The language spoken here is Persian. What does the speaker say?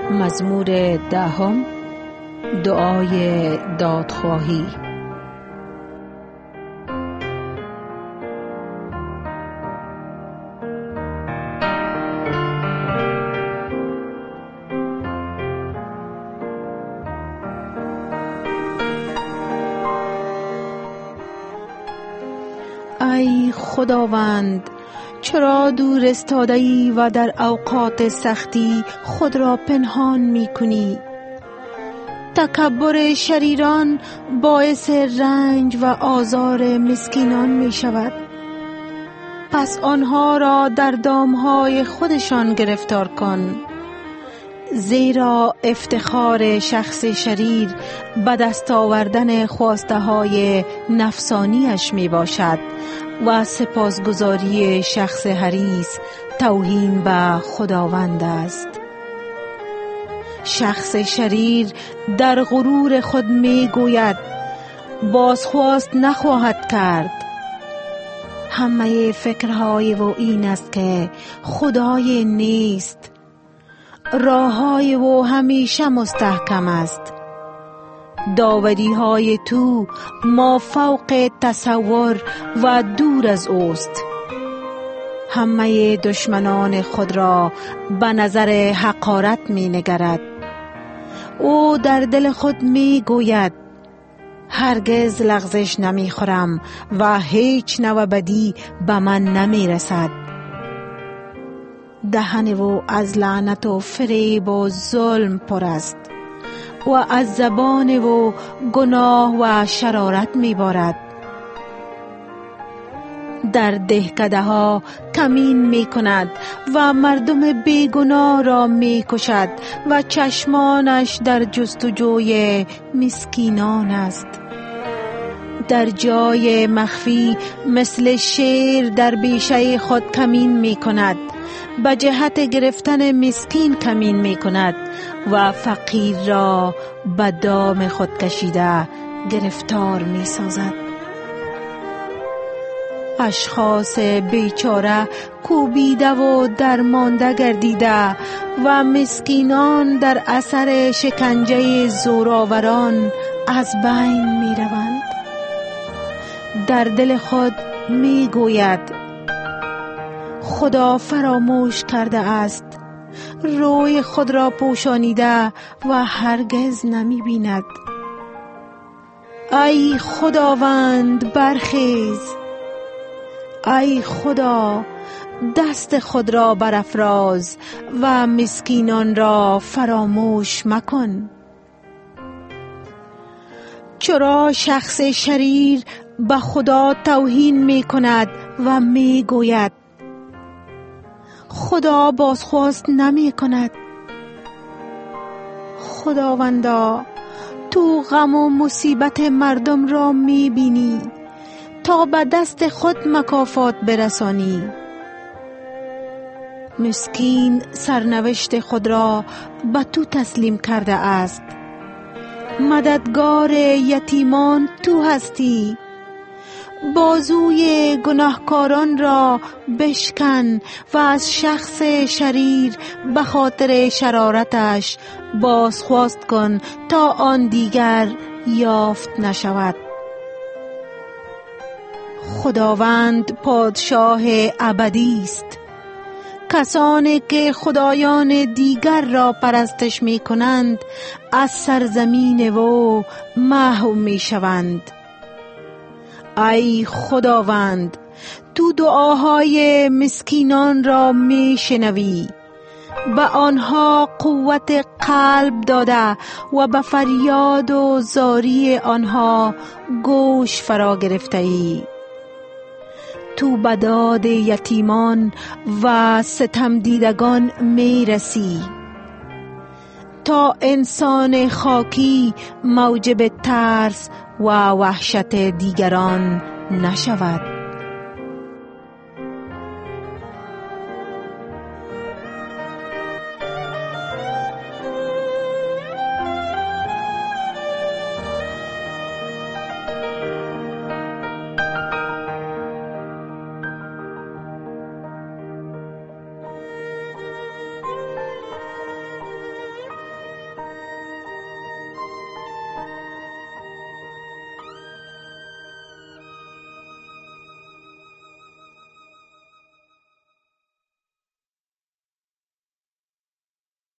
مزمور 10. دعای دادخواهی. ای خداوند، چرا دور استاده‌ای و در اوقات سختی خود را پنهان می کنی؟ تکبر شریران باعث رنج و آزار مسکینان می شود. پس آنها را در دامهای خودشان گرفتار کن، زیرا افتخار شخص شریر به دست آوردن خواسته های نفسانیش می باشد و سپاسگزاری شخص حریص توهین به خداوند است. شخص شریر در غرور خود می گوید بازخواست نخواهد کرد. همه فکرهای او این است که خدای نیست. راههای او همیشه مستحکم است. داوری های تو ما فوق تصور و دور از اوست. همه دشمنان خود را به نظر حقارت می نگرد. او در دل خود می گوید هرگز لغزش نمی خورم و هیچ نوع بدی به من نمی رسد. دهن او از لعنت و فریب و ظلم پر است و از زبان او گناه و شرارت می بارد. در دهکده ها کمین می کند و مردم بیگناه را می کشد و چشمانش در جستجوی مسکینان است. در جای مخفی مثل شیر در بیشه خود کمین می کند، به جهت گرفتن مسکین کمین می کند و فقیر را به دام خود کشیده گرفتار می سازد. اشخاص بیچاره کوبیده و درمانده گردیده و مسکینان در اثر شکنجه زورآوران از بین می روند. در دل خود می گوید خدا فراموش کرده است، روی خود را پوشانیده و هرگز نمی بیند. ای خداوند برخیز، ای خدا دست خود را برافراز و مسکینان را فراموش مکن. چرا شخص شریر به خدا توهین می کند و می گوید خدا بازخواست نمی کند؟ خداوندا، تو غم و مصیبت مردم را می بینی تا به دست خود مکافات برسانی. مسکین سرنوشت خود را به تو تسلیم کرده است. مددگار یتیمان تو هستی. بازوی گناهکاران را بشکن و از شخص شریر به خاطر شرارتش بازخواست کن تا آن دیگر یافت نشود. خداوند پادشاه ابدی است. کسانی که خدایان دیگر را پرستش می کنند از سرزمین او محو می شوند. ای خداوند، تو دعاهای مسکینان را می شنوی، به آنها قوت قلب داده و به فریاد و زاری آنها گوش فرا گرفته ای. تو به داد یتیمان و ستم دیدگان می رسی تا انسان خاکی موجب ترس و وحشت دیگران نشود.